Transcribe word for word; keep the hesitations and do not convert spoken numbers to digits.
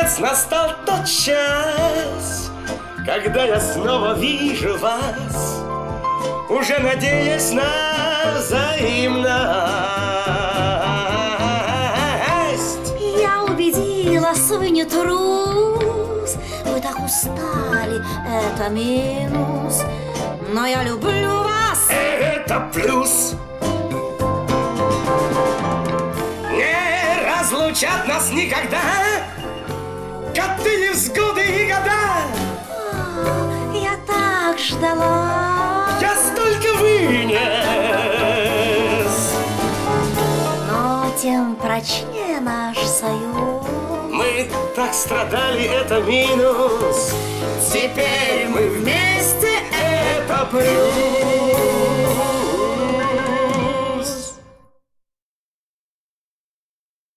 наконец настал тот час, когда я снова вижу вас, уже надеясь на взаимность. Я убедилась, вы не трус, вы так устали, это минус, но я люблю вас. Это плюс. Не разлучат нас никогда коты, невзгоды и года. А, я так ждала. Я столько вынес, Но тем прочнее наш союз. мы так страдали, это минус. Теперь мы вместе, это плюс.